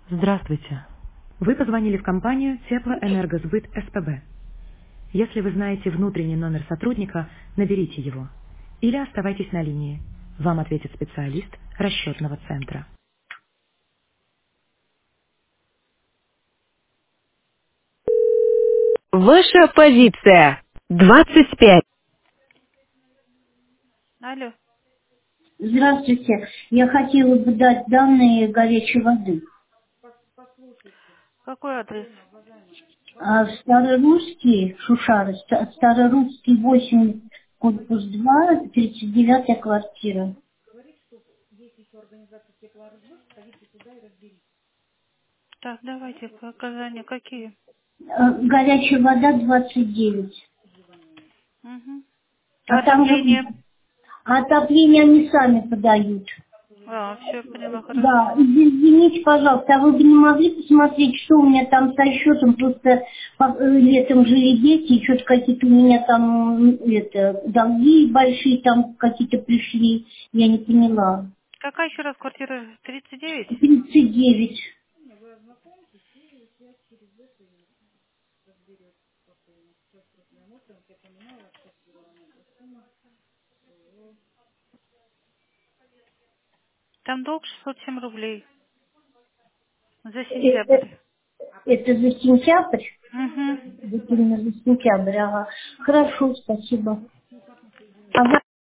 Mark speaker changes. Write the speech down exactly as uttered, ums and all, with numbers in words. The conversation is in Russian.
Speaker 1: Здравствуйте. Вы позвонили в компанию Теплоэнергосбыт СПБ. Если вы знаете внутренний номер сотрудника, наберите его. Или оставайтесь на линии. Вам ответит специалист расчетного центра. Ваша позиция. двадцать пять.
Speaker 2: Алло,
Speaker 3: Здравствуйте. Я хотела бы дать данные горячей воды.
Speaker 2: какой адрес?
Speaker 3: А в Старорусский, Шушары, Ста- Старорусский восемь, корпус два, тридцать девятая квартира.
Speaker 2: Так, давайте показания какие?
Speaker 3: А, Горячая вода двадцать девять.
Speaker 2: Угу.
Speaker 3: А там же
Speaker 2: Отопление.
Speaker 3: отопление они сами подают.
Speaker 2: А, все, поняла,
Speaker 3: Да,
Speaker 2: хорошо.
Speaker 3: извините, пожалуйста, а вы бы не могли посмотреть, что у меня там со счетом? Просто по- э, летом жили дети, и что-то какие-то у меня там м, это, долги большие там какие-то пришли, я не поняла.
Speaker 2: Какая еще раз квартира? тридцать девять?
Speaker 3: тридцать девять.
Speaker 2: Там долг шестьсот семь рублей за
Speaker 3: Это,
Speaker 2: сентябрь.
Speaker 3: это за сентябрь?
Speaker 2: Угу.
Speaker 3: Вот именно за сентябрь, ага. Хорошо, спасибо. А